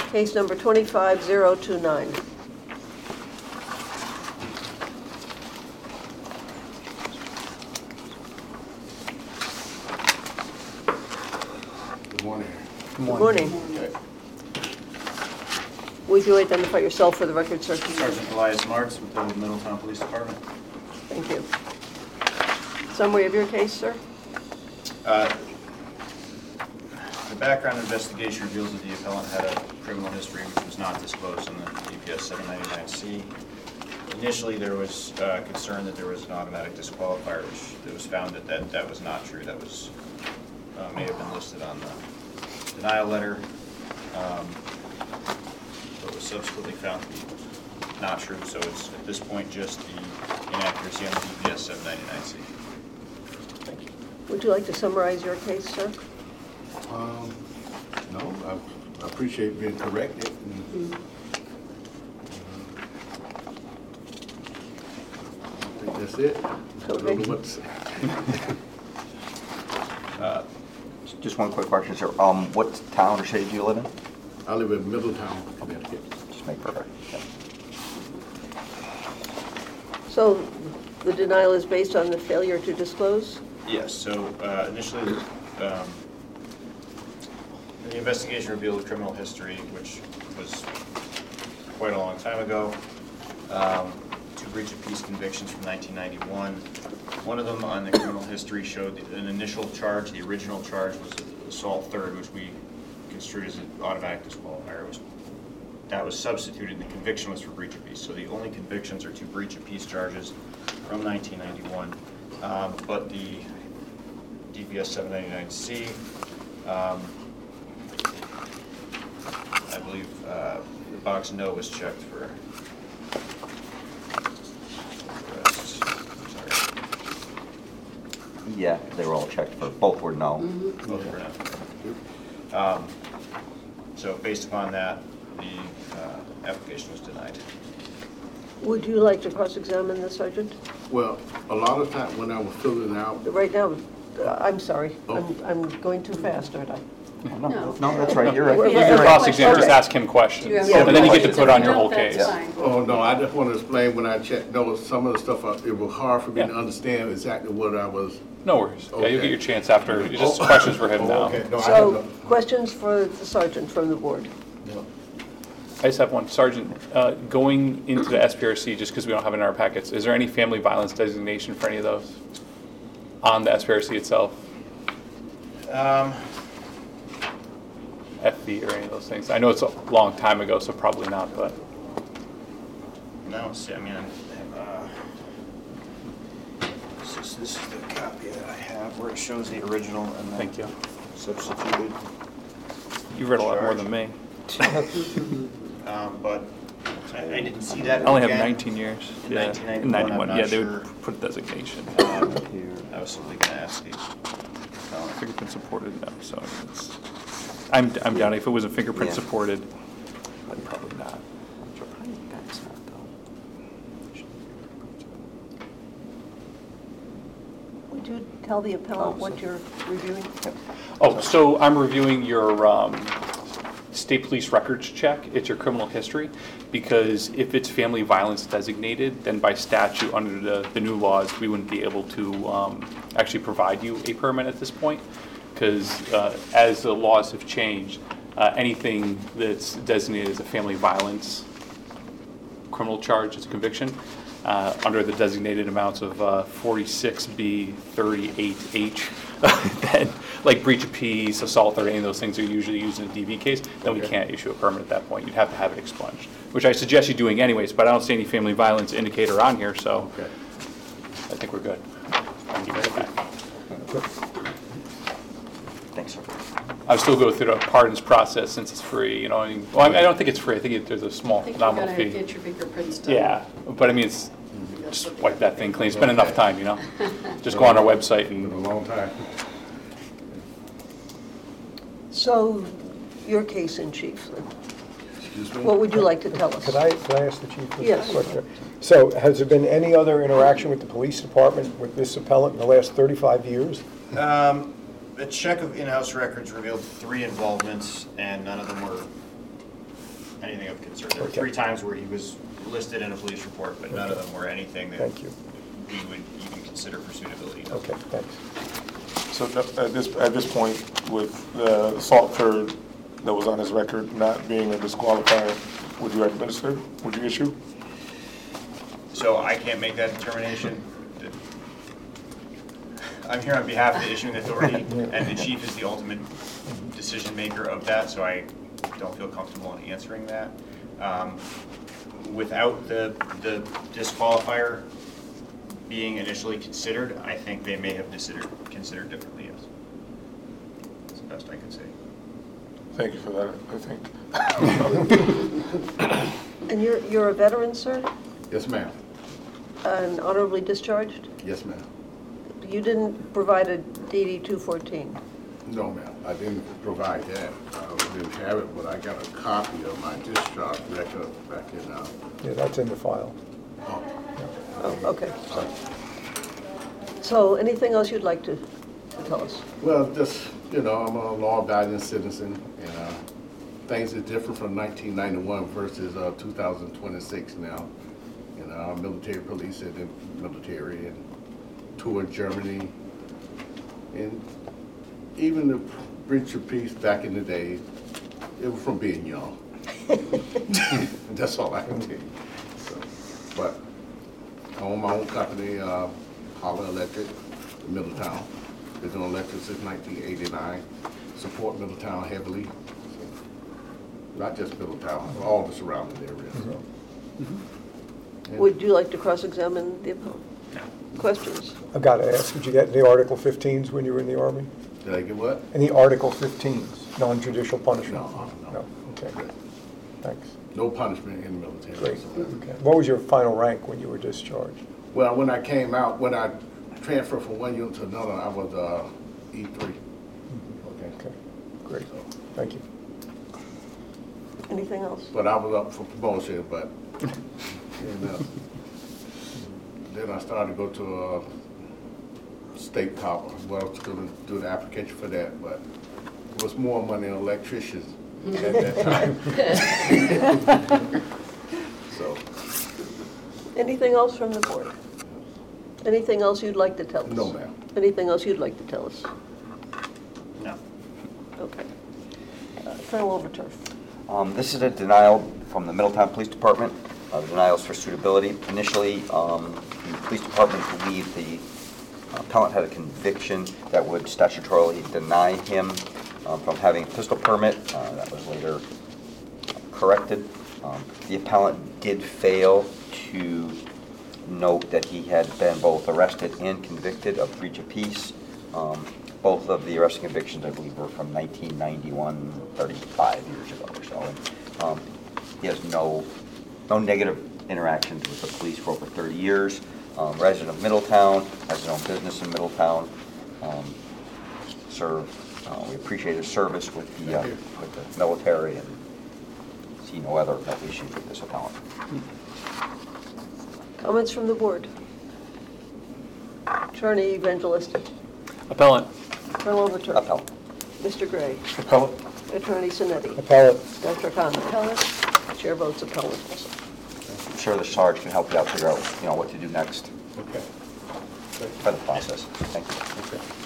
Case number 25029. Good morning. Good morning. Would you identify yourself for the record, sir? Sergeant Elias Marks with the Middletown Police Department. Thank you. Summary of your case, sir? The background investigation reveals that the appellant had a criminal history which was not disclosed in the DPS 799C. Initially, there was concern that there was an automatic disqualifier, which it was found that that was not true. That was may have been listed on the denial letter, but was subsequently found to be not true. So it's at this point just the inaccuracy on the DPS 799C. Thank you. Would you like to summarize your case, sir? No, I appreciate being corrected. I think that's it. I don't know what to say. Just one quick question, sir. What town or city do you live in? I live in Middletown, Connecticut. Just make perfect. Yeah. So the denial is based on the failure to disclose? Yes, so initially the investigation revealed a criminal history, which was quite a long time ago. Two breach of peace convictions from 1991. One of them on the criminal history showed an initial charge. The original charge was assault third, which we construed as an automatic disqualifier. That was substituted, and the conviction was for breach of peace. So the only convictions are two breach of peace charges from 1991. But the DPS 799C, I believe the box no was checked for arrests. Sorry. Yeah, they were all checked for. Both were no. Both were no. So based upon that, the application was denied. Would you like to cross-examine the sergeant? Well, a lot of time when I was filling out, Right now, I'm sorry. Oh. I'm going too fast, aren't I? No, that's right. You're right. Well, If you're Okay. cross-examined, just Okay. ask him questions. Yeah. And then you get to put on your whole That's case. fine. oh no, I just want to explain when I checked those, some of the stuff, it was hard for me Yeah. to understand exactly what I was. No worries. Yeah, you'll Okay. get your chance after. Just Oh. questions for him Oh, now. okay. No, I So, have questions for the sergeant from the board? no. I just have one. Sergeant, going into the SPRC, just because we don't have it in our packets, is there any family violence designation for any of those on the SPRC itself? FV or any of those things? I know it's a long time ago, so probably not, but No, see, I mean, this is the copy that I have where it shows the original and then thank you. substituted. You've read a lot more than me. But I didn't see that. I only have again. 19 years. In Yeah, 1991, I'm not yeah, they sure. would put a designation. I was simply going to ask you. Fingerprint supported, no, so it's, I'm down. If it was a fingerprint Yeah. supported, then probably not. Would you tell the appellant what you're reviewing? Oh, so I'm reviewing your state police records check. It's your criminal history, because if it's family violence designated, then by statute under the new laws, we wouldn't be able to actually provide you a permit at this point, because as the laws have changed, anything that's designated as a family violence criminal charge, it's a conviction, under the designated amounts of 46B, 38H, then like breach of peace, assault, or any of those things are usually used in a DV case, then we can't issue a permit at that point. You'd have to have it expunged, which I suggest you doing anyways, but I don't see any family violence indicator on here, so Okay. I think we're good. I can give it back. Thanks, sir. I would still go through the pardons process since it's free, you know. I mean, well, I don't think it's free. I think there's a small I think you nominal gotta fee. get your fingerprints done. Yeah, but I mean, it's just wipe that thing clean. It's been enough time, you know. Just go on our website Been a and long time. So, your case in chief, Excuse me? what would you like to tell us? Could I ask the chief a Yes. question? So has there been any other interaction with the police department with this appellant in the last 35 years? The check of in-house records revealed 3 involvements, and none of them were of concern. There were Okay. 3 times where he was listed in a police report, but none of them were anything that Thank you. we would even consider for suitability. Okay, thanks. So at this point, with the assault third that was on his record not being a disqualifier, would you administer? Would you issue? So I can't make that determination. I'm here on behalf of the issuing authority, and the chief is the ultimate decision maker of that, so I don't feel comfortable in answering that. Without the disqualifier being initially considered, I think they may have considered differently, yes. That's the best I can say. Thank you for that, I think. And you're a veteran, sir, Yes, ma'am. and honorably discharged? Yes, ma'am. You didn't provide a DD 214? No, ma'am. I didn't provide that. I didn't have it, but I got a copy of my discharge record back in, Yeah, that's in the file. Oh, okay. So anything else you'd like to tell us? well, just, I'm a law-abiding citizen, and things are different from 1991 versus 2026 now. I'm military police in the military and toured Germany, and even the breach of peace back in the day, it was from being young. That's all I can tell you. So, but I own my own company, Holler Electric, in Middletown. Been doing electric since 1989. Support Middletown heavily. So, not just Middletown, all the surrounding areas. So. Would you like to cross-examine the opponent? No. Questions? I've got to ask, did you get any Article 15s when you were in the Army? Did I get what? Any Article 15s, non-judicial punishment? No. No, okay, thanks. No punishment in the military. Great, okay. What was your final rank when you were discharged? Well, when I came out, when I transferred from one unit to another, I was E3. Okay. Okay, great, thank you. Anything else? But I was up for promotion, but then I started to go to a state cop. Well, I was going to do the application for that, but it was more money on electricians at that time. So, Anything else from the board? Anything else you'd like to tell us? no, ma'am. Anything else you'd like to tell us? No. Okay. Colonel Overturf. This is a denial from the Middletown Police Department. The denials for suitability. Initially, the police department believed the appellant had a conviction that would statutorily deny him from having a pistol permit. That was later corrected. The appellant did fail to note that he had been both arrested and convicted of breach of peace. Both of the arrest and convictions, I believe, were from 1991, 35 years ago or so. And, he has no negative interactions with the police for over 30 years. Resident of Middletown, has his own business in Middletown. We appreciate his service with the military and see no issues with this appellant. Comments from the board? Attorney Evangelista. Appellant. Colonel Overturf. Appellant. Mr. Gray. Appellate? Attorney Sinetti. Appellate. Dr. Khan. Appellant. Chair votes appellant also. I'm sure the Sarge can help you out figure out, what to do next Okay. for the process. Thank you. Okay.